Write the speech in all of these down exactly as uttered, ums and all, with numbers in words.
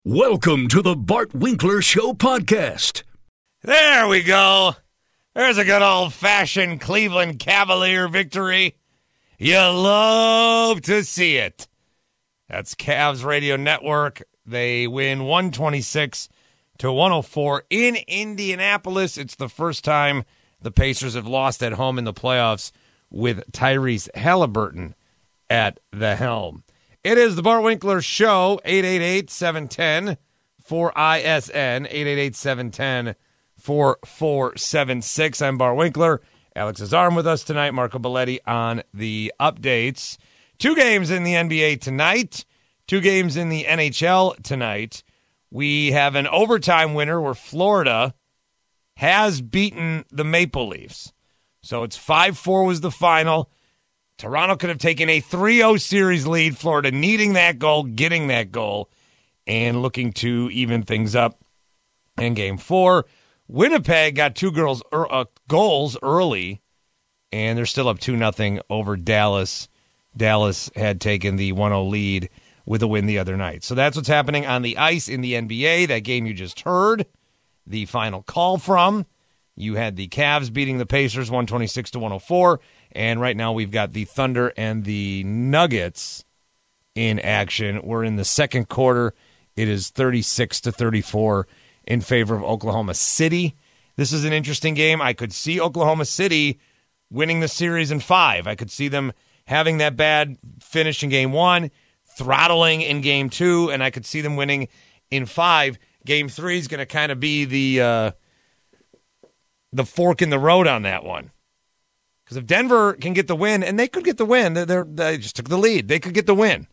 Welcome to the Bart Winkler Show podcast. There we go. There's a good old-fashioned Cleveland Cavalier victory. You love to see it. That's Cavs Radio Network. They win one twenty-six to one oh four in Indianapolis. It's the first time the Pacers have lost at home in the playoffs with Tyrese Halliburton at the helm. It is the Bart Winkler Show, eight eight eight, seven one zero, four I S N, eight eight eight, seven one zero, four four seven six. I'm Bart Winkler. Alex Azarm with us tonight. Marco Belletti on the updates. Two games in the N B A tonight. Two games in the N H L tonight. We have an overtime winner where Florida has beaten the Maple Leafs. So it's five four was the final. Toronto could have taken a three oh series lead. Florida needing that goal, getting that goal, and looking to even things up in game four. Winnipeg got two girls, uh, goals early, and they're still up two nothing over Dallas. Dallas had taken the one oh lead with a win the other night. So that's what's happening on the ice in the N B A. That game you just heard, the final call from. You had the Cavs beating the Pacers one twenty-six to one oh four. And right now we've got the Thunder and the Nuggets in action. We're in the second quarter. It is thirty-six to thirty-four in favor of Oklahoma City. This is an interesting game. I could see Oklahoma City winning the series in five. I could see them having that bad finish in game one, throttling in game two, and I could see them winning in five. Game three is going to kind of be the uh, the fork in the road on that one. Because if Denver can get the win, and they could get the win, they're, they're, they just took the lead. They could get the win.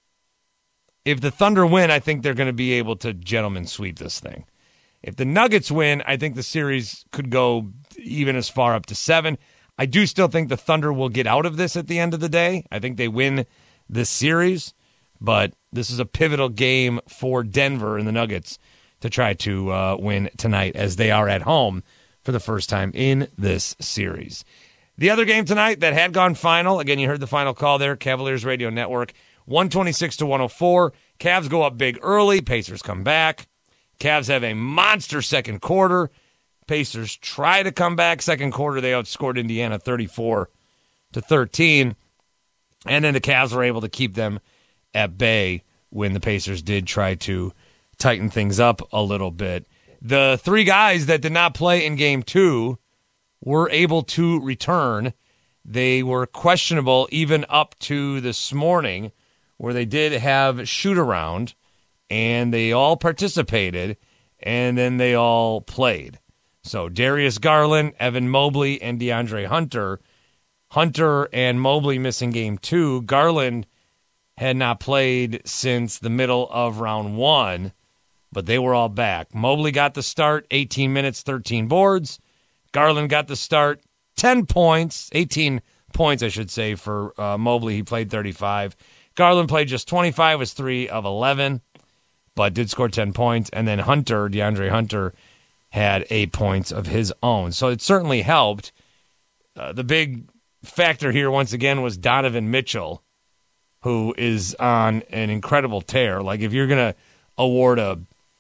If the Thunder win, I think they're going to be able to gentleman sweep this thing. If the Nuggets win, I think the series could go even as far up to seven. I do still think the Thunder will get out of this at the end of the day. I think they win this series, but this is a pivotal game for Denver and the Nuggets to try to uh, win tonight as they are at home for the first time in this series. The other game tonight that had gone final, again, you heard the final call there, Cavaliers Radio Network, one twenty-six to one oh four. Cavs go up big early. Pacers come back. Cavs have a monster second quarter. Pacers try to come back. Second quarter, they outscored Indiana thirty-four to thirteen. And then the Cavs were able to keep them at bay when the Pacers did try to tighten things up a little bit. The three guys that did not play in game two were able to return. They were questionable even up to this morning, where they did have shoot-around, and they all participated, and then they all played. So Darius Garland, Evan Mobley, and DeAndre Hunter. Hunter and Mobley missing game two. Garland had not played since the middle of round one, but they were all back. Mobley got the start, eighteen minutes, thirteen boards. Garland got the start, ten points, eighteen points, I should say, for uh, Mobley. He played thirty-five. Garland played just twenty-five, was three of eleven, but did score ten points. And then Hunter, DeAndre Hunter, had eight points of his own. So it certainly helped. Uh, the big factor here, once again, was Donovan Mitchell, who is on an incredible tear. Like, if you're going to award a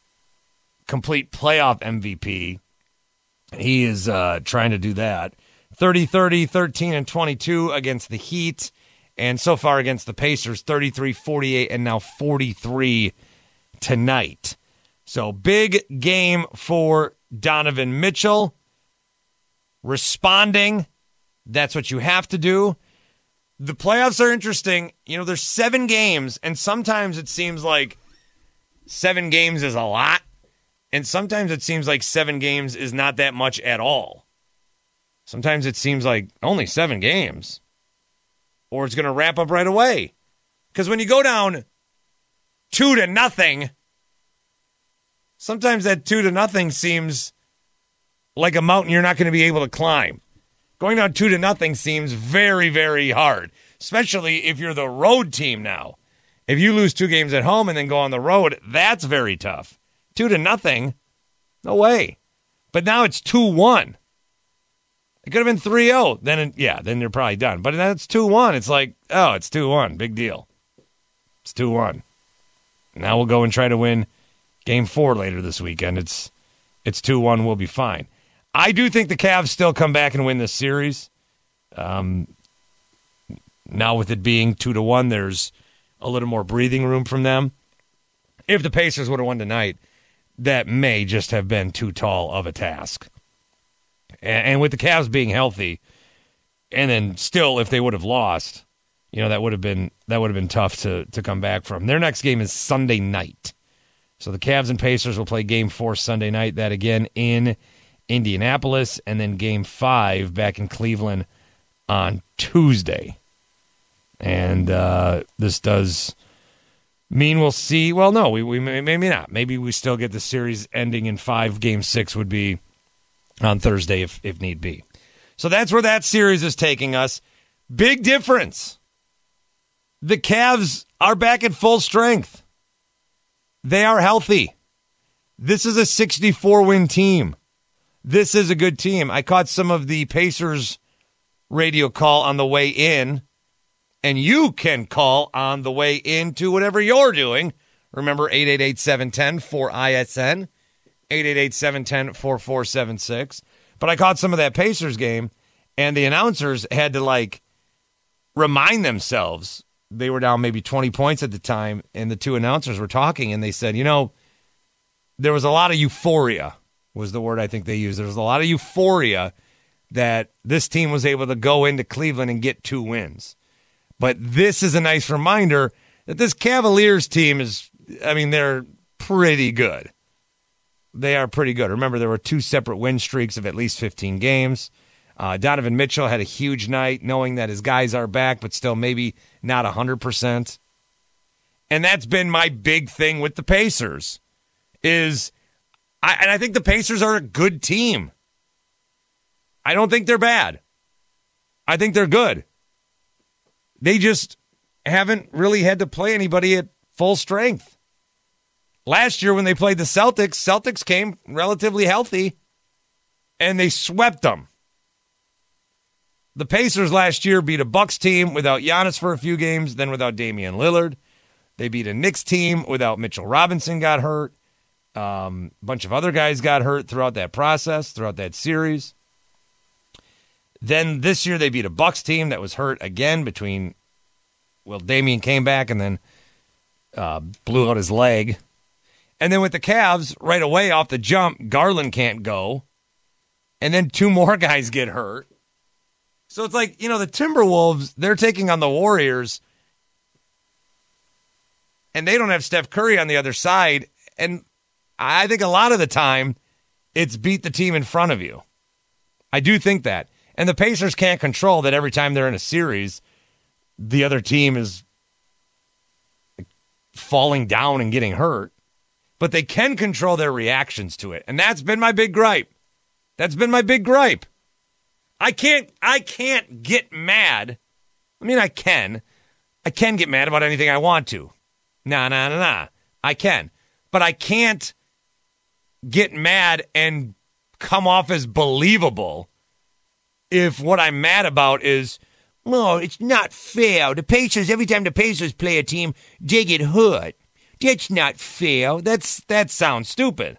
complete playoff M V P, he is uh, trying to do that. thirty thirty, thirteen and twenty-two against the Heat. And so far against the Pacers, thirty-three, forty-eight, and now forty-three tonight. So big game for Donovan Mitchell. Responding, that's what you have to do. The playoffs are interesting. You know, there's seven games, and sometimes it seems like seven games is a lot. And sometimes it seems like seven games is not that much at all. Sometimes it seems like only seven games. Or it's going to wrap up right away. Because when you go down two to nothing, sometimes that two to nothing seems like a mountain you're not going to be able to climb. Going down two to nothing seems very, very hard, especially if you're the road team now. If you lose two games at home and then go on the road, that's very tough. Two to nothing, no way. But now it's two one. It could have been three oh. Then, yeah, then you're probably done. But then it's two one. It's like, oh, it's two one. Big deal. It's two one. Now we'll go and try to win Game four later this weekend. It's it's two one. We'll be fine. I do think the Cavs still come back and win this series. Um, now with it being two to one, there's a little more breathing room from them. If the Pacers would have won tonight, that may just have been too tall of a task. And, and with the Cavs being healthy, and then still, if they would have lost, you know, that would have been that would have been tough to to come back from. Their next game is Sunday night. So the Cavs and Pacers will play game four Sunday night. That again in Indianapolis, and then game five back in Cleveland on Tuesday. And uh, this does mean we'll see. Well, no, we, we may, maybe not. Maybe we still get the series ending in five. Game six would be on Thursday if, if need be. So that's where that series is taking us. Big difference. The Cavs are back at full strength. They are healthy. This is a sixty-four win team. This is a good team. I caught some of the Pacers radio call on the way in, and you can call on the way into whatever you're doing. Remember, eight eight eight, seven one zero, four I S N, eight eight eight, seven one zero, four four seven six. But I caught some of that Pacers game, and the announcers had to, like, remind themselves. They were down maybe twenty points at the time, and the two announcers were talking, and they said, you know, there was a lot of euphoria, was the word I think they used. There was a lot of euphoria that this team was able to go into Cleveland and get two wins. But this is a nice reminder that this Cavaliers team is, I mean, they're pretty good. They are pretty good. Remember, there were two separate win streaks of at least fifteen games. Uh, Donovan Mitchell had a huge night, knowing that his guys are back, but still maybe not one hundred percent. And that's been my big thing with the Pacers, is, I, and I think the Pacers are a good team. I don't think they're bad. I think they're good. They just haven't really had to play anybody at full strength. Last year when they played the Celtics, Celtics came relatively healthy, and they swept them. The Pacers last year beat a Bucks team without Giannis for a few games, then without Damian Lillard. They beat a Knicks team without Mitchell Robinson got hurt. Um, a bunch of other guys got hurt throughout that process, throughout that series. Then this year they beat a Bucks team that was hurt again between, well, Damian came back and then uh, blew out his leg. And then with the Cavs, right away off the jump, Garland can't go. And then two more guys get hurt. So it's like, you know, the Timberwolves, they're taking on the Warriors, and they don't have Steph Curry on the other side. And I think a lot of the time, it's beat the team in front of you. I do think that. And the Pacers can't control that every time they're in a series, the other team is falling down and getting hurt. But they can control their reactions to it. And that's been my big gripe. That's been my big gripe. I can't I can't get mad. I mean, I can. I can get mad about anything I want to. Nah, nah, nah, nah. I can. But I can't get mad and come off as believable if what I'm mad about is, no, it's not fair. The Pacers, every time the Pacers play a team, they get hurt. That's not fair. That's that sounds stupid.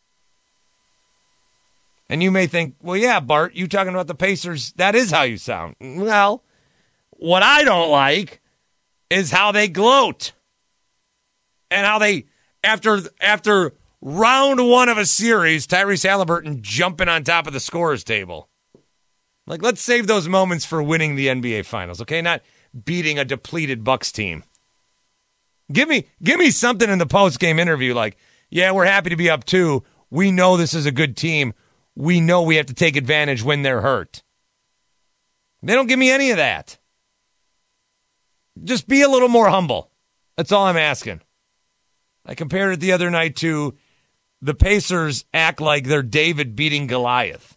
And you may think, well, yeah, Bart, you talking about the Pacers, that is how you sound. Well, what I don't like is how they gloat. And how they, after after round one of a series, Tyrese Halliburton jumping on top of the scorer's table. Like, let's save those moments for winning the N B A Finals, okay? Not beating a depleted Bucks team. Give me, give me something in the post-game interview like, yeah, we're happy to be up two. We know this is a good team. We know we have to take advantage when they're hurt. They don't give me any of that. Just be a little more humble. That's all I'm asking. I compared it the other night to the Pacers act like they're David beating Goliath,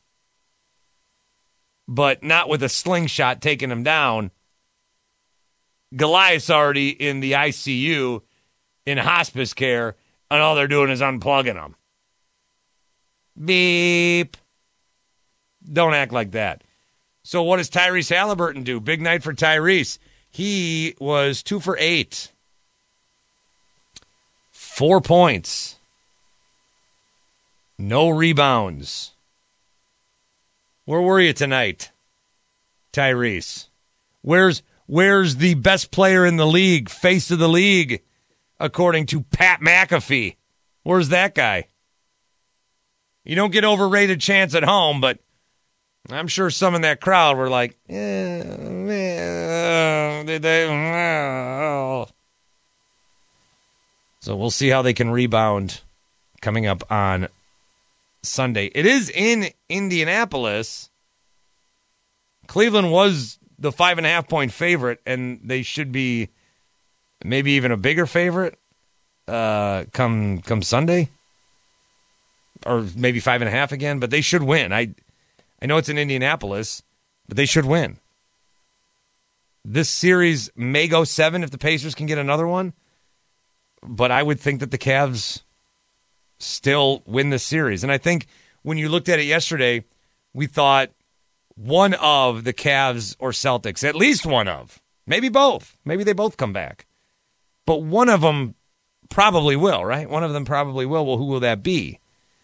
but not with a slingshot taking him down. Goliath's already in the I C U in hospice care, and all they're doing is unplugging him. Beep. Don't act like that. So what does Tyrese Halliburton do? Big night for Tyrese. He was two for eight. Four points. No rebounds. Where were you tonight, Tyrese? Where's where's the best player in the league, face of the league, according to Pat McAfee? Where's that guy? You don't get overrated chance at home, but I'm sure some in that crowd were like, eh, man, did they? Oh. So we'll see how they can rebound coming up on Sunday. It is in Indianapolis. Cleveland was the five and a half point favorite, and they should be maybe even a bigger favorite uh, come come Sunday, or maybe five and a half again. But they should win. I I know it's in Indianapolis, but they should win. This series may go seven if the Pacers can get another one, but I would think that the Cavs still win this series. And I think when you looked at it yesterday, we thought one of the Cavs or Celtics, at least one of, maybe both. Maybe they both come back. But one of them probably will, right? One of them probably will. Well, who will that be?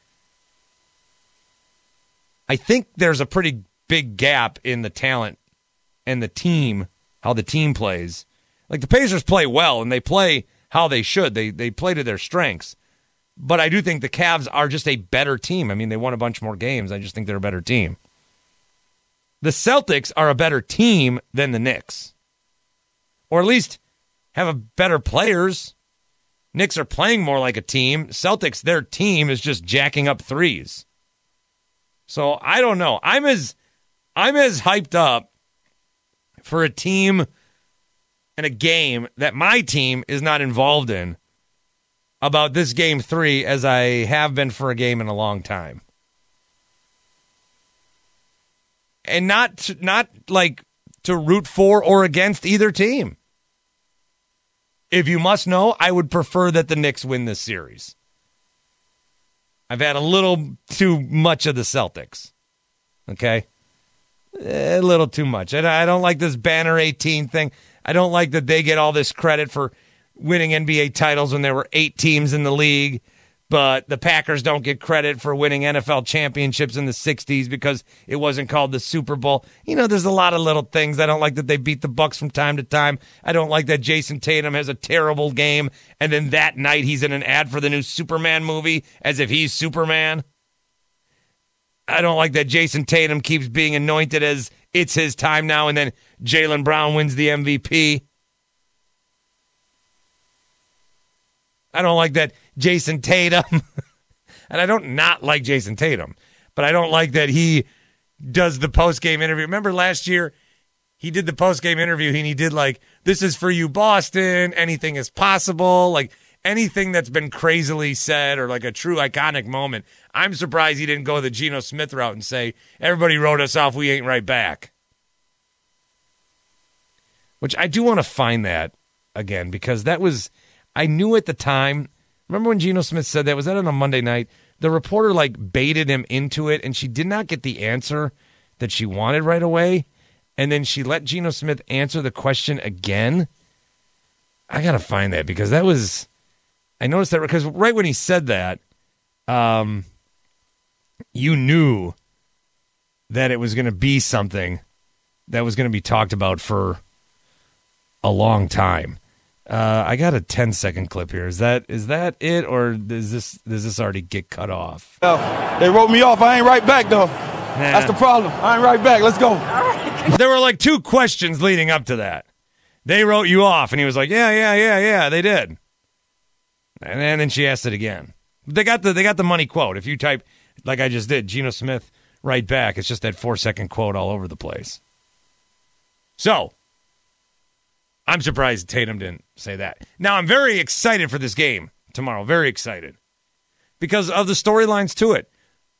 I think there's a pretty big gap in the talent and the team, how the team plays. Like the Pacers play well, and they play how they should. They they play to their strengths. But I do think the Cavs are just a better team. I mean, they won a bunch more games. I just think they're a better team. The Celtics are a better team than the Knicks. Or at least have a better players. Knicks are playing more like a team. Celtics, their team is just jacking up threes. So I don't know. I'm as I'm as hyped up for a team and a game that my team is not involved in about this game three as I have been for a game in a long time. And not not like to root for or against either team. If you must know, I would prefer that the Knicks win this series. I've had a little too much of the Celtics. Okay? A little too much. I don't like this Banner eighteen thing. I don't like that they get all this credit for winning N B A titles when there were eight teams in the league, but the Packers don't get credit for winning N F L championships in the sixties because it wasn't called the Super Bowl. You know, there's a lot of little things. I don't like that they beat the Bucks from time to time. I don't like that Jason Tatum has a terrible game, and then that night he's in an ad for the new Superman movie as if he's Superman. I don't like that Jason Tatum keeps being anointed as it's his time now, and then Jaylen Brown wins the M V P. I don't like that Jason Tatum, and I don't not like Jason Tatum, but I don't like that he does the post-game interview. Remember last year, he did the post-game interview, and he did like, this is for you, Boston, anything is possible, like anything that's been crazily said or like a true iconic moment. I'm surprised he didn't go the Geno Smith route and say, everybody wrote us off, we ain't right back. Which I do want to find that again, because that was... I knew at the time, remember when Geno Smith said that? Was that on a Monday night? The reporter, like, baited him into it, and she did not get the answer that she wanted right away. And then she let Geno Smith answer the question again. I got to find that, because that was... I noticed that, because right when he said that, um, you knew that it was going to be something that was going to be talked about for a long time. Uh, I got a ten second clip here. Is that is that it, or does this does this already get cut off? Uh, they wrote me off. I ain't right back though. Nah. That's the problem. I ain't right back. Let's go. There were like two questions leading up to that. They wrote you off, and he was like, "Yeah, yeah, yeah, yeah, they did." And then, then she asked it again. They got the they got the money quote. If you type like I just did, Geno Smith right back, it's just that four second quote all over the place. So. I'm surprised Tatum didn't say that. Now, I'm very excited for this game tomorrow. Very excited. Because of the storylines to it.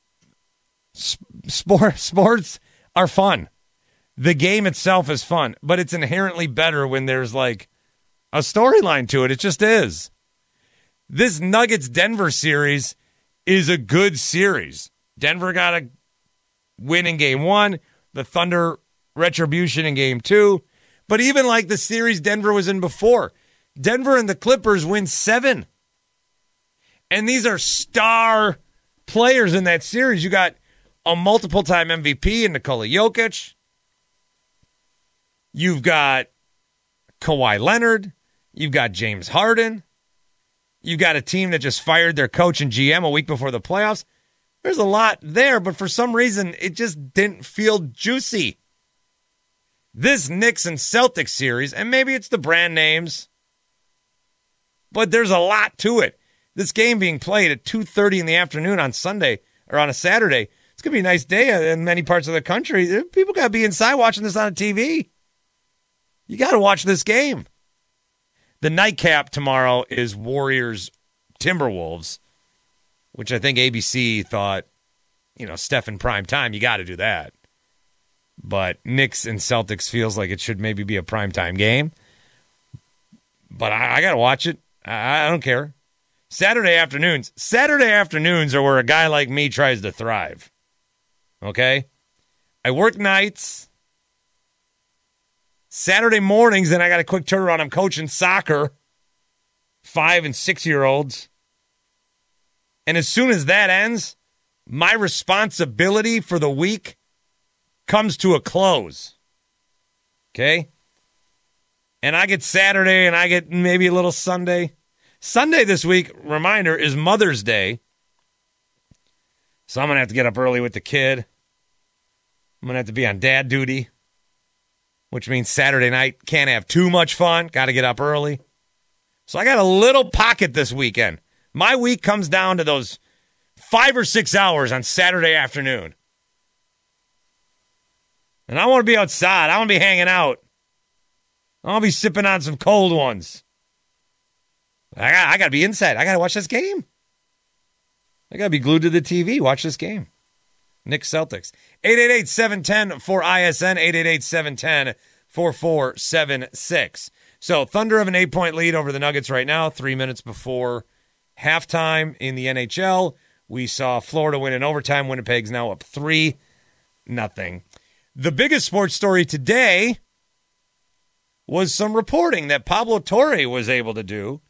Sport, sports are fun. The game itself is fun. But it's inherently better when there's like a storyline to it. It just is. This Nuggets-Denver series is a good series. Denver got a win in game one. The Thunder retribution in game two. But even like the series Denver was in before, Denver and the Clippers win seven. And these are star players in that series. You got a multiple-time M V P in Nikola Jokic. You've got Kawhi Leonard. You've got James Harden. You've got a team that just fired their coach and G M a week before the playoffs. There's a lot there, but for some reason, it just didn't feel juicy. This Knicks and Celtics series, and maybe it's the brand names, but there's a lot to it. This game being played at two thirty in the afternoon on Sunday, or on a Saturday, it's going to be a nice day in many parts of the country. People got to be inside watching this on T V. You got to watch this game. The nightcap tomorrow is Warriors Timberwolves, which I think A B C thought, you know, Steph in prime time, you got to do that. But Knicks and Celtics feels like it should maybe be a primetime game. But I, I got to watch it. I, I don't care. Saturday afternoons. Saturday afternoons are where a guy like me tries to thrive. Okay? I work nights. Saturday mornings, then I got a quick turnaround. I'm coaching soccer. Five and six-year-olds. And as soon as that ends, my responsibility for the week comes to a close. Okay? And I get Saturday and I get maybe a little Sunday. Sunday this week, reminder, is Mother's Day. So I'm going to have to get up early with the kid. I'm going to have to be on dad duty, which means Saturday night can't have too much fun. Got to get up early. So I got a little pocket this weekend. My week comes down to those five or six hours on Saturday afternoon. And I want to be outside. I want to be hanging out. I want to be sipping on some cold ones. I got, I got to be inside. I got to watch this game. I got to be glued to the T V. Watch this game. Knicks Celtics. eight eight eight, seven one zero, four I S N. eight eight eight, seven one zero, four four seven six. So Thunder have an eight-point lead over the Nuggets right now, three minutes before halftime in the N H L. We saw Florida win in overtime. Winnipeg's now up three nothing. The biggest sports story today was some reporting that Pablo Torre was able to do.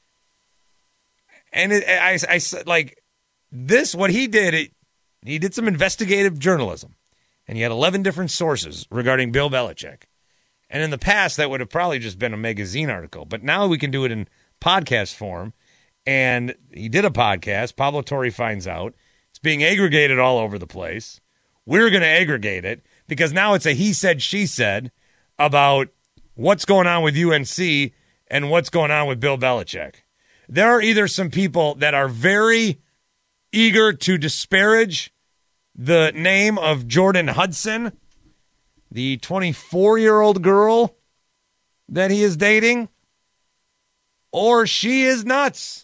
And it, I, I, like this, what he did, it, he did some investigative journalism. And he had eleven different sources regarding Bill Belichick. And in the past, that would have probably just been a magazine article. But now we can do it in podcast form. And he did a podcast. Pablo Torre finds out. It's being aggregated all over the place. We're going to aggregate it because now it's a he said, she said about what's going on with U N C and what's going on with Bill Belichick. There are either some people that are very eager to disparage the name of Jordan Hudson, the twenty-four-year-old girl that he is dating, or she is nuts.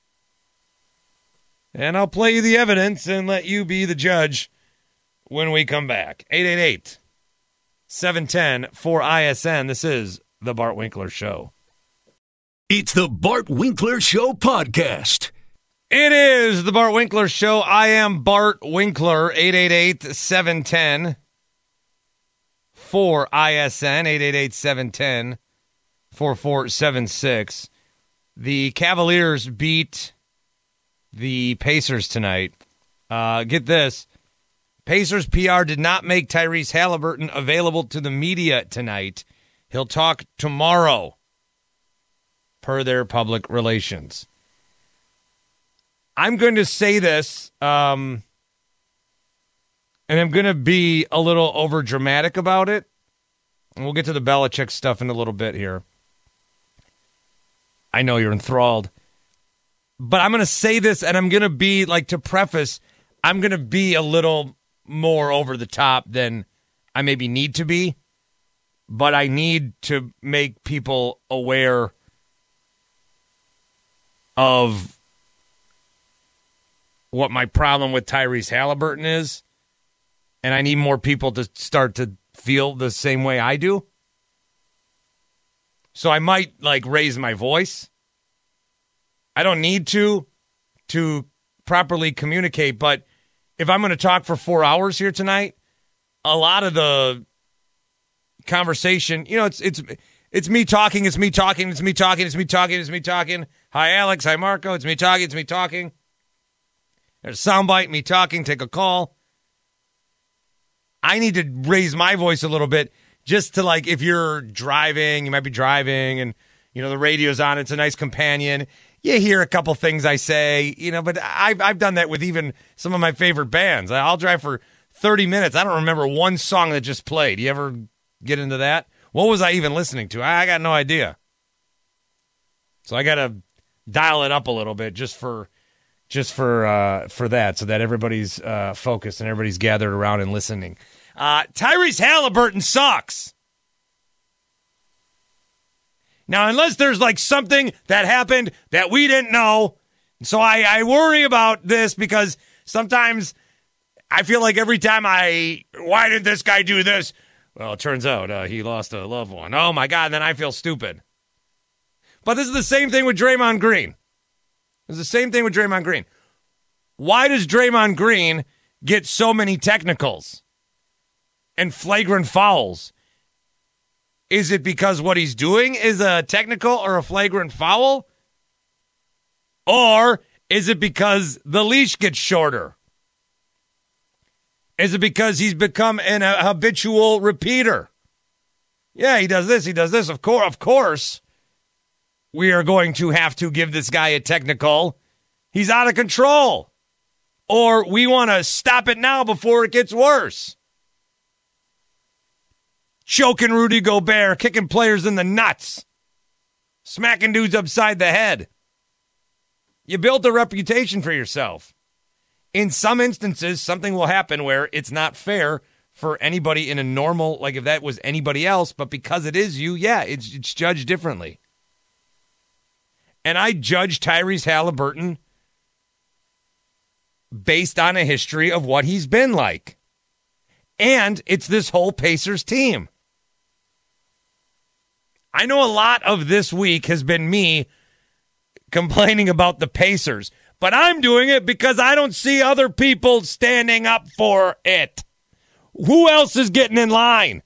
And I'll play you the evidence and let you be the judge when we come back. eight eight eight, seven one zero, four I S N. This is The Bart Winkler Show. It's The Bart Winkler Show podcast. It is The Bart Winkler Show. I am Bart Winkler. eight eight eight, seven one zero, four I S N. eight eight eight, seven one zero, four four seven six. The Cavaliers beat the Pacers tonight. Uh, get this. Pacers P R did not make Tyrese Halliburton available to the media tonight. He'll talk tomorrow, per their public relations. I'm going to say this, um, and I'm going to be a little over dramatic about it. And we'll get to the Belichick stuff in a little bit here. I know you're enthralled. But I'm going to say this, and I'm going to be, like, to preface, I'm going to be a little more over the top than I maybe need to be. But I need to make people aware of what my problem with Tyrese Halliburton is. And I need more people to start to feel the same way I do. So I might, like, raise my voice. I don't need to to properly communicate, but if I'm going to talk for four hours here tonight, a lot of the conversation, you know, it's it's it's me talking, it's me talking, it's me talking, it's me talking, it's me talking. Hi, Alex. Hi, Marco. It's me talking, it's me talking. There's a soundbite, me talking, take a call. I need to raise my voice a little bit just to, like, if you're driving, you might be driving and, you know, the radio's on, it's a nice companion. You hear a couple things I say, you know, but I've, I've done that with even some of my favorite bands. I'll drive for thirty minutes. I don't remember one song that just played. You ever get into that? What was I even listening to? I, I got no idea. So I got to dial it up a little bit just for just for uh, for that, so that everybody's uh, focused and everybody's gathered around and listening. Uh, Tyrese Halliburton sucks. Now, unless there's like something that happened that we didn't know, so I, I worry about this because sometimes I feel like every time I, why did this guy do this? Well, it turns out uh, he lost a loved one. Oh, my God, then I feel stupid. But this is the same thing with Draymond Green. It's the same thing with Draymond Green. Why does Draymond Green get so many technicals and flagrant fouls? Is it because what he's doing is a technical or a flagrant foul? Or is it because the leash gets shorter? Is it because he's become an a habitual repeater? Yeah, he does this, he does this. Of course, of course, we are going to have to give this guy a technical. He's out of control. Or we want to stop it now before it gets worse. Choking Rudy Gobert, kicking players in the nuts, smacking dudes upside the head. You built a reputation for yourself. In some instances, something will happen where it's not fair for anybody in a normal, like if that was anybody else, but because it is you, yeah, it's, it's judged differently. And I judge Tyrese Halliburton based on a history of what he's been like. And it's this whole Pacers team. I know a lot of this week has been me complaining about the Pacers, but I'm doing it because I don't see other people standing up for it. Who else is getting in line?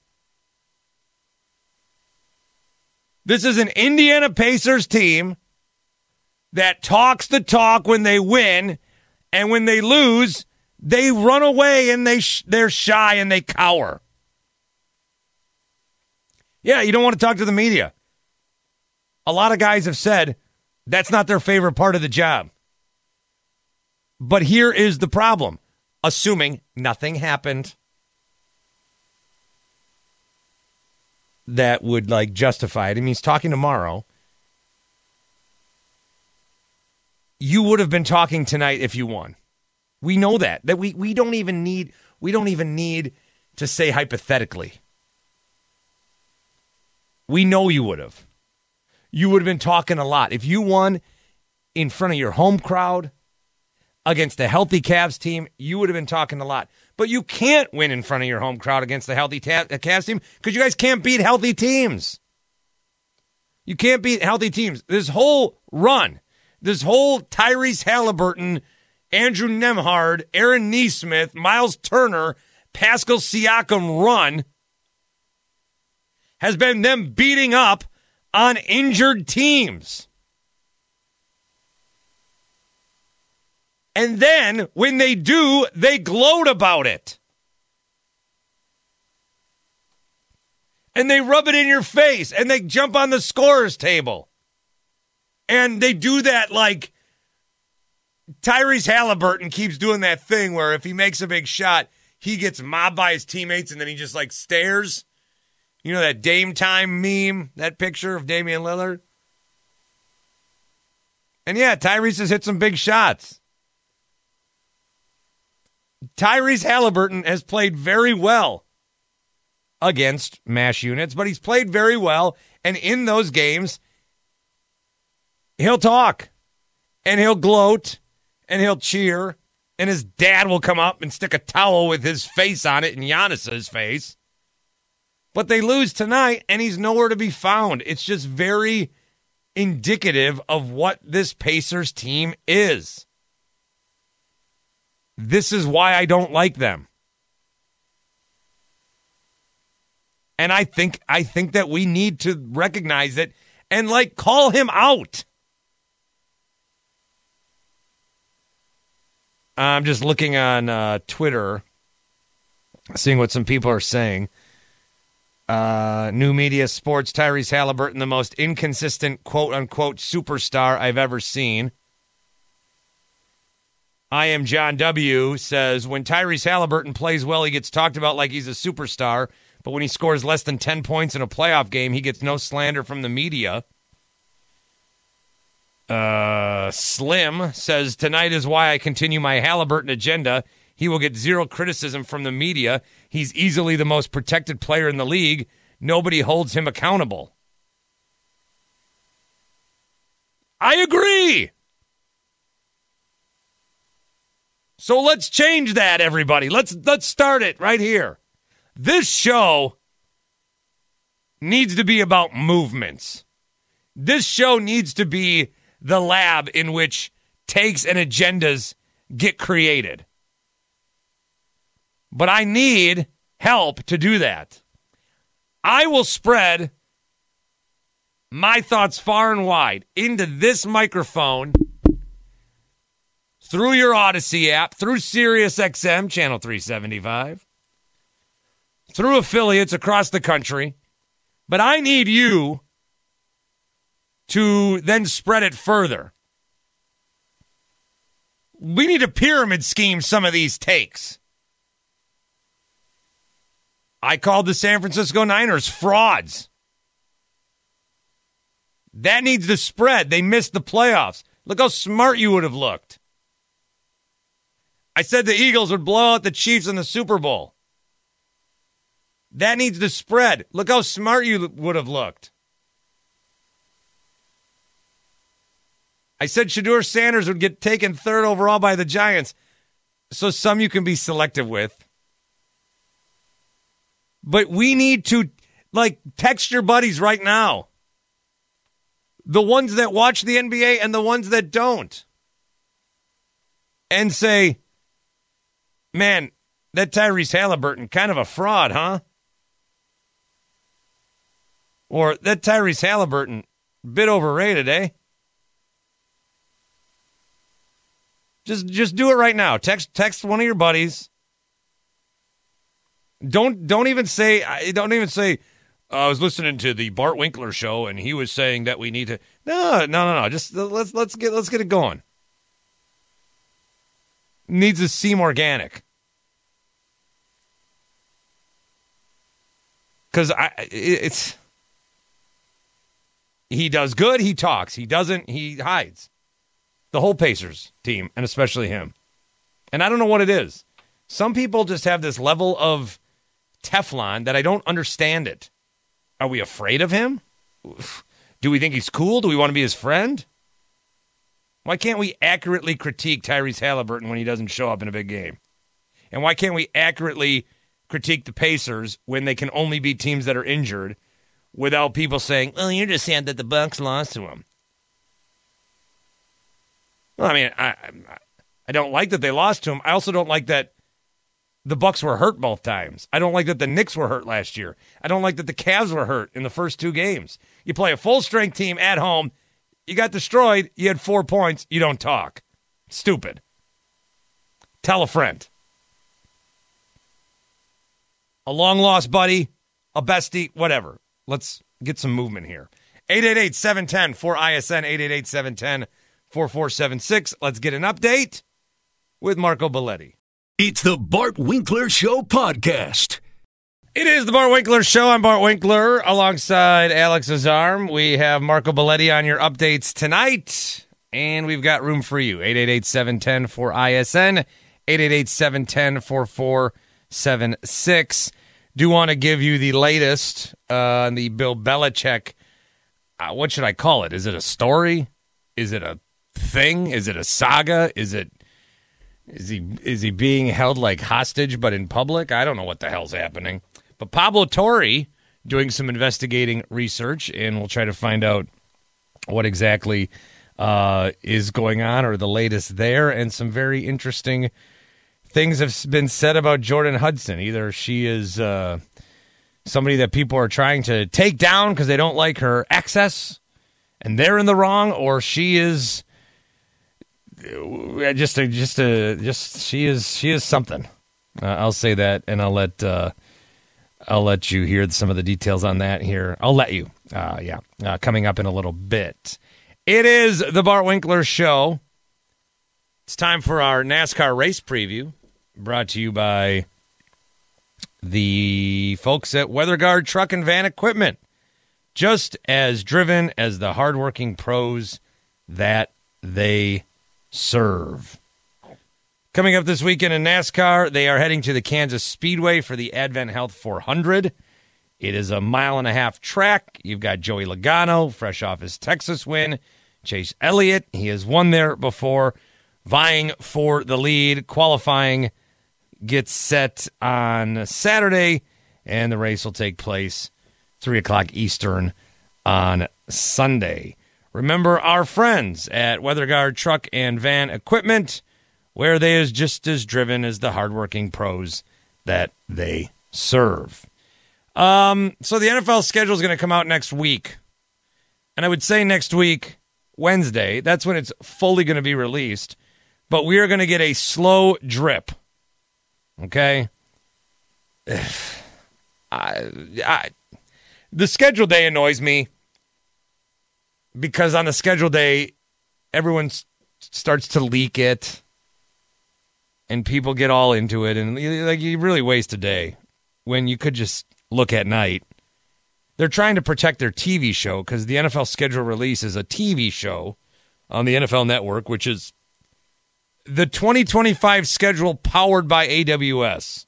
This is an Indiana Pacers team that talks the talk when they win, and when they lose, they run away and they sh- they're shy and they cower. Yeah, you don't want to talk to the media. A lot of guys have said that's not their favorite part of the job. But here is the problem. Assuming nothing happened that would like justify it. I mean, he's talking tomorrow. You would have been talking tonight if you won. We know that. That we we don't even need we don't even need to say hypothetically. We know you would have. You would have been talking a lot. If you won in front of your home crowd against a healthy Cavs team, you would have been talking a lot. But you can't win in front of your home crowd against the healthy ta- Cavs team because you guys can't beat healthy teams. You can't beat healthy teams. This whole run, this whole Tyrese Halliburton, Andrew Nembhard, Aaron Nesmith, Miles Turner, Pascal Siakam run has been them beating up on injured teams. And then, when they do, they gloat about it. And they rub it in your face, and they jump on the scorer's table. And they do that like Tyrese Halliburton keeps doing that thing where if he makes a big shot, he gets mobbed by his teammates, and then he just like stares. You know that Dame Time meme, that picture of Damian Lillard? And yeah, Tyrese has hit some big shots. Tyrese Halliburton has played very well against MASH units, but he's played very well, and in those games, he'll talk, and he'll gloat, and he'll cheer, and his dad will come up and stick a towel with his face on it and Giannis's face. But they lose tonight, and he's nowhere to be found. It's just very indicative of what this Pacers team is. This is why I don't like them. And I think I think that we need to recognize it and, like, call him out. I'm just looking on uh, Twitter, seeing what some people are saying. Uh, New Media Sports, Tyrese Halliburton, the most inconsistent quote-unquote superstar I've ever seen. I am John W. says, when Tyrese Halliburton plays well, he gets talked about like he's a superstar, but when he scores less than ten points in a playoff game, he gets no slander from the media. Uh, Slim says, tonight is why I continue my Halliburton agenda. He will get zero criticism from the media. He's easily the most protected player in the league. Nobody holds him accountable. I agree. So let's change that, everybody. Let's let's start it right here. This show needs to be about movements. This show needs to be the lab in which takes and agendas get created. But I need help to do that. I will spread my thoughts far and wide into this microphone, through your Odyssey app, through Sirius X M, channel three seventy-five, through affiliates across the country. But I need you to then spread it further. We need to pyramid scheme some of these takes. I called the San Francisco Niners frauds. That needs to spread. They missed the playoffs. Look how smart you would have looked. I said the Eagles would blow out the Chiefs in the Super Bowl. That needs to spread. Look how smart you would have looked. I said Shedeur Sanders would get taken third overall by the Giants. So some you can be selective with. But we need to, like, text your buddies right now. The ones that watch the N B A and the ones that don't. And say, man, that Tyrese Halliburton, kind of a fraud, huh? Or that Tyrese Halliburton, bit overrated, eh? Just just do it right now. Text text one of your buddies. Don't don't even say don't even say uh, I was listening to the Bart Winkler show and he was saying that we need to. No, no, no, no. Just let's let's get let's get it going. Needs to seem organic. Because I it's he does good, he talks. He doesn't, he hides. The whole Pacers team, and especially him. And I don't know what it is. Some people just have this level of Teflon that I don't understand it. Are we afraid of him? Do we think he's cool? Do we want to be his friend? Why can't we accurately critique Tyrese Halliburton when he doesn't show up in a big game? And why can't we accurately critique the Pacers when they can only beat teams that are injured without people saying, well, you're just sad that the Bucks lost to him? Well, I mean, I, I don't like that they lost to him. I also don't like that the Bucks were hurt both times. I don't like that the Knicks were hurt last year. I don't like that the Cavs were hurt in the first two games. You play a full-strength team at home. You got destroyed. You had four points. You don't talk. Stupid. Tell a friend. A long-lost buddy, a bestie, whatever. Let's get some movement here. eight eight eight, seven one zero, four I S N, eight eight eight, seven one zero, four four seven six. Let's get an update with Marco Belletti. It's the Bart Winkler Show podcast. It is the Bart Winkler Show. I'm Bart Winkler alongside Alex Azarm. We have Marco Belletti on your updates tonight, and we've got room for you. eight eight eight, seven one zero, four I S N, eight eight eight, seven one zero, four four seven six. Do want to give you the latest uh, on the Bill Belichick. Uh, what should I call it? Is it a story? Is it a thing? Is it a saga? Is it is he is he being held like hostage but in public? I don't know what the hell's happening. But Pablo Torre doing some investigating research, and we'll try to find out what exactly uh, is going on or the latest there, and some very interesting things have been said about Jordan Hudson. Either she is uh, somebody that people are trying to take down because they don't like her access, and they're in the wrong, or she is just a, just a, just she is she is something. Uh, I'll say that, and I'll let uh, I'll let you hear some of the details on that here. I'll let you, uh, yeah, uh, coming up in a little bit. It is the Bart Winkler Show. It's time for our NASCAR race preview, brought to you by the folks at WeatherGuard Truck and Van Equipment. Just as driven as the hardworking pros that they serve. Coming up this weekend in NASCAR, they are heading to the Kansas Speedway for the Advent Health four hundred. It is a mile and a half track. You've got Joey Logano, fresh off his Texas win. Chase Elliott, he has won there before, vying for the lead. Qualifying gets set on Saturday, and the race will take place three o'clock Eastern on Sunday. Remember our friends at WeatherGuard Truck and Van Equipment, where they is just as driven as the hardworking pros that they serve. Um, so the N F L schedule is going to come out next week. And I would say next week, Wednesday, that's when it's fully going to be released. But we are going to get a slow drip. Okay? I, I, the schedule day annoys me because on the schedule day, everyone s- starts to leak it and people get all into it. And like you really waste a day when you could just look at night. They're trying to protect their T V show because the N F L schedule release is a T V show on the N F L Network, which is the twenty twenty-five schedule powered by A W S.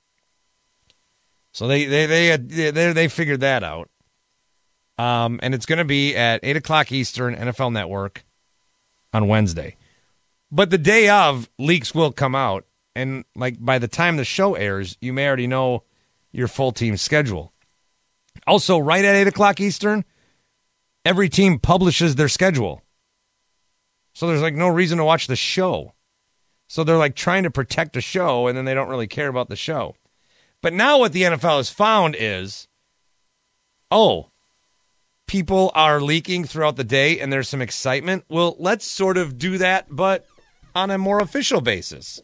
So they they they they they figured that out. Um, and it's going to be at eight o'clock Eastern, N F L Network on Wednesday. But the day of, leaks will come out. And like by the time the show airs, you may already know your full team schedule. Also, right at eight o'clock Eastern, every team publishes their schedule. So there's like no reason to watch the show. So they're like trying to protect the show, and then they don't really care about the show. But now what the N F L has found is, oh, people are leaking throughout the day and there's some excitement. Well, let's sort of do that, but on a more official basis.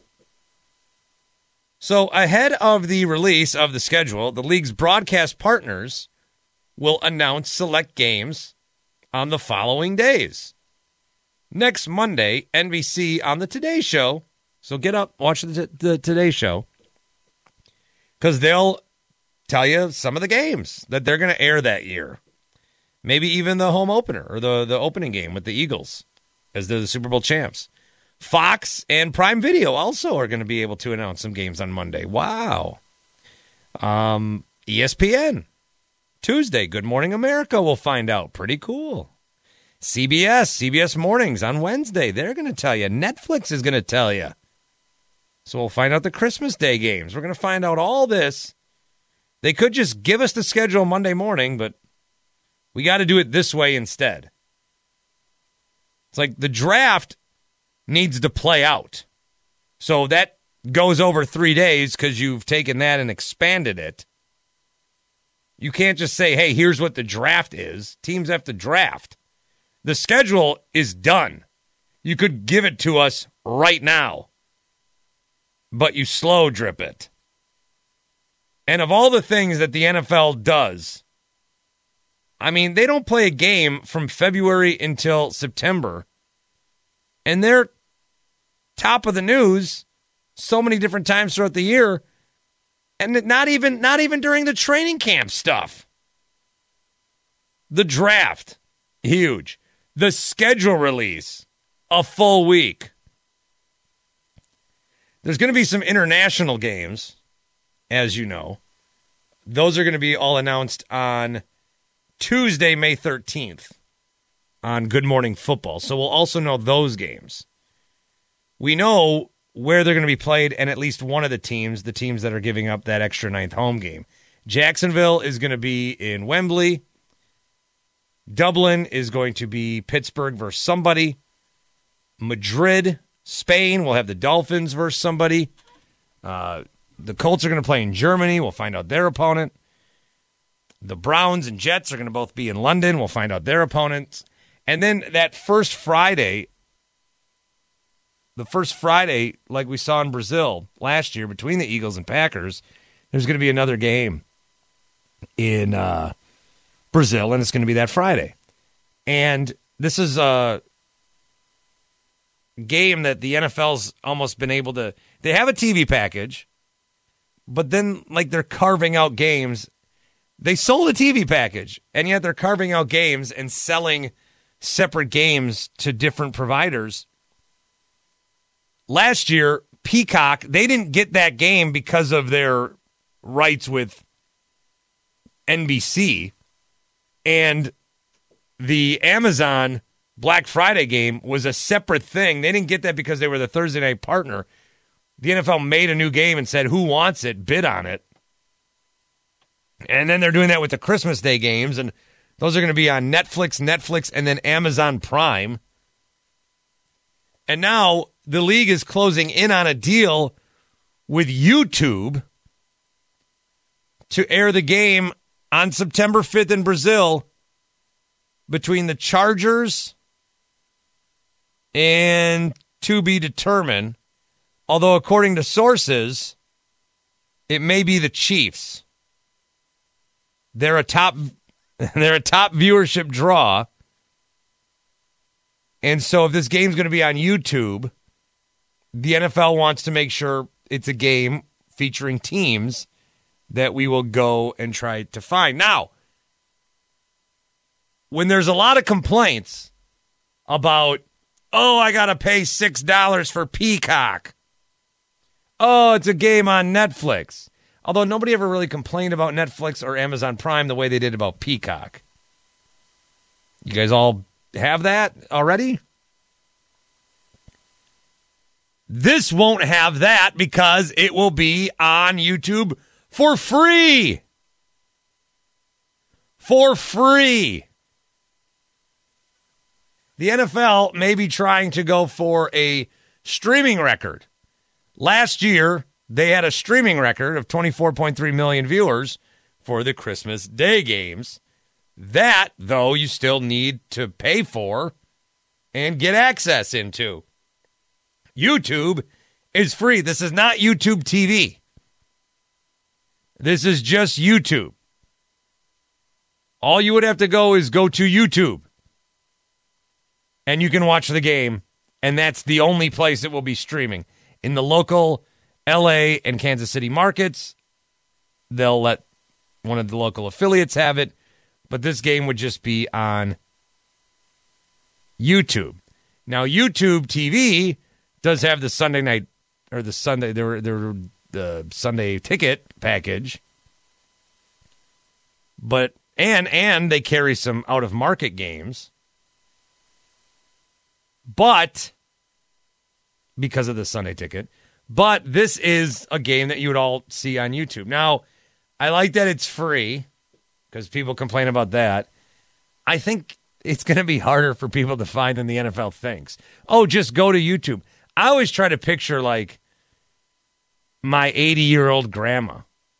So ahead of the release of the schedule, the league's broadcast partners will announce select games on the following days. Next Monday, N B C on the Today Show. So get up, watch the, the Today Show. Because they'll tell you some of the games that they're going to air that year. Maybe even the home opener or the, the opening game with the Eagles as they're the Super Bowl champs. Fox and Prime Video also are going to be able to announce some games on Monday. Wow. Um, E S P N. Tuesday, Good Morning America, we'll find out. Pretty cool. C B S, C B S Mornings on Wednesday. They're going to tell you. Netflix is going to tell you. So we'll find out the Christmas Day games. We're going to find out all this. They could just give us the schedule Monday morning, but we got to do it this way instead. It's like the draft needs to play out. So that goes over three days because you've taken that and expanded it. You can't just say, hey, here's what the draft is. Teams have to draft. The schedule is done. You could give it to us right now, but you slow drip it. And of all the things that the N F L does, I mean, they don't play a game from February until September. And they're top of the news so many different times throughout the year. And not even not even during the training camp stuff. The draft, huge. The schedule release, a full week. There's going to be some international games, as you know. Those are going to be all announced on Tuesday, May thirteenth on Good Morning Football. So we'll also know those games. We know where they're going to be played and at least one of the teams, the teams that are giving up that extra ninth home game. Jacksonville is going to be in Wembley. Dublin is going to be Pittsburgh versus somebody. Madrid, Spain, will have the Dolphins versus somebody. Uh, the Colts are going to play in Germany. We'll find out their opponent. The Browns and Jets are going to both be in London. We'll find out their opponents. And then that first Friday, the first Friday, like we saw in Brazil last year between the Eagles and Packers, there's going to be another game in uh, Brazil, and it's going to be that Friday. And this is a game that the N F L's almost been able to – they have a T V package, but then, like, they're carving out games. They sold a T V package, and yet they're carving out games and selling separate games to different providers. Last year, Peacock, they didn't get that game because of their rights with N B C. And the Amazon Black Friday game was a separate thing. They didn't get that because they were the Thursday night partner. The N F L made a new game and said, who wants it? Bid on it. And then they're doing that with the Christmas Day games, and those are going to be on Netflix, Netflix, and then Amazon Prime. And now the league is closing in on a deal with YouTube to air the game on September fifth in Brazil between the Chargers and to be determined. Although, according to sources, it may be the Chiefs. They're a top, they're a top viewership draw. And so if this game's going to be on YouTube, the N F L wants to make sure it's a game featuring teams that we will go and try to find. Now, when there's a lot of complaints about, oh, I got to pay six dollars for Peacock. Oh, it's a game on Netflix. Although nobody ever really complained about Netflix or Amazon Prime the way they did about Peacock. You guys all have that already? This won't have that because it will be on YouTube for free. For free. The N F L may be trying to go for a streaming record. Last year, they had a streaming record of twenty-four point three million viewers for the Christmas Day games. That, though, you still need to pay for and get access into. YouTube is free. This is not YouTube T V. This is just YouTube. All you would have to go is go to YouTube, and you can watch the game, and that's the only place it will be streaming. In the local L A and Kansas City markets, they'll let one of the local affiliates have it, but this game would just be on YouTube. Now, YouTube T V does have the Sunday night or the Sunday the, the, the Sunday ticket package, but and and they carry some out of market games, but because of the Sunday ticket. But this is a game that you would all see on YouTube. Now, I like that it's free because people complain about that. I think it's going to be harder for people to find than the N F L thinks. Oh, just go to YouTube. I always try to picture, like, my eighty-year-old grandma.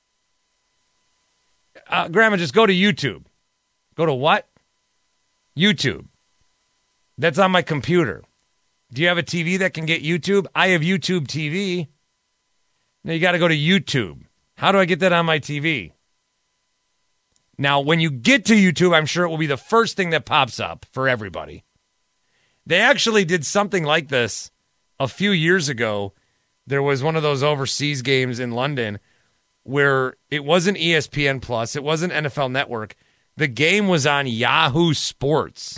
Uh, grandma, just go to YouTube. Go to what? YouTube. That's on my computer. Do you have a T V that can get YouTube? I have YouTube T V. Now you got to go to YouTube. How do I get that on my T V? Now, when you get to YouTube, I'm sure it will be the first thing that pops up for everybody. They actually did something like this a few years ago. There was one of those overseas games in London where it wasn't E S P N Plus, it wasn't N F L Network. The game was on Yahoo Sports.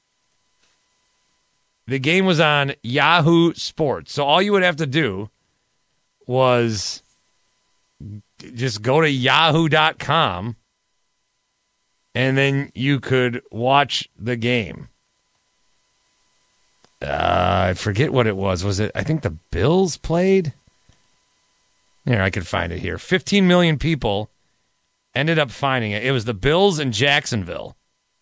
The game was on Yahoo Sports. So all you would have to do was just go to yahoo dot com and then you could watch the game. Uh, I forget what it was. Was it, I think the Bills played? Here, I could find it here. fifteen million people ended up finding it. It was the Bills in Jacksonville.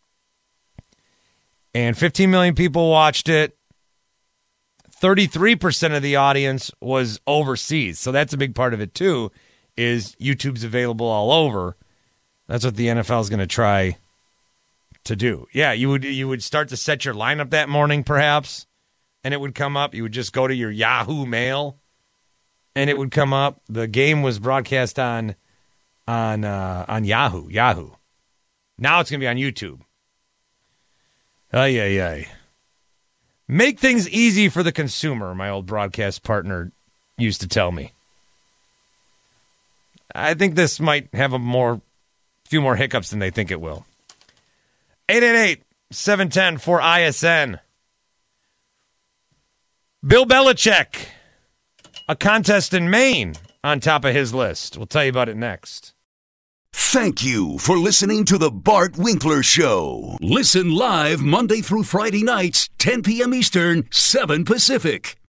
And fifteen million people watched it. thirty-three percent of the audience was overseas. So that's a big part of it, too, is YouTube's available all over. That's what the N F L is going to try to do. Yeah, you would you would start to set your lineup that morning, perhaps, and it would come up. You would just go to your Yahoo Mail, and it would come up. The game was broadcast on on uh, on Yahoo. Yahoo. Now it's going to be on YouTube. Ay, ay, ay. Make things easy for the consumer, my old broadcast partner used to tell me. I think this might have a more, few more hiccups than they think it will. eight eight eight, seven one zero, four I S N. Bill Belichick, a contest in Maine on top of his list. We'll tell you about it next. Thank you for listening to the Bart Winkler Show. Listen live Monday through Friday nights, ten p.m. Eastern, seven Pacific.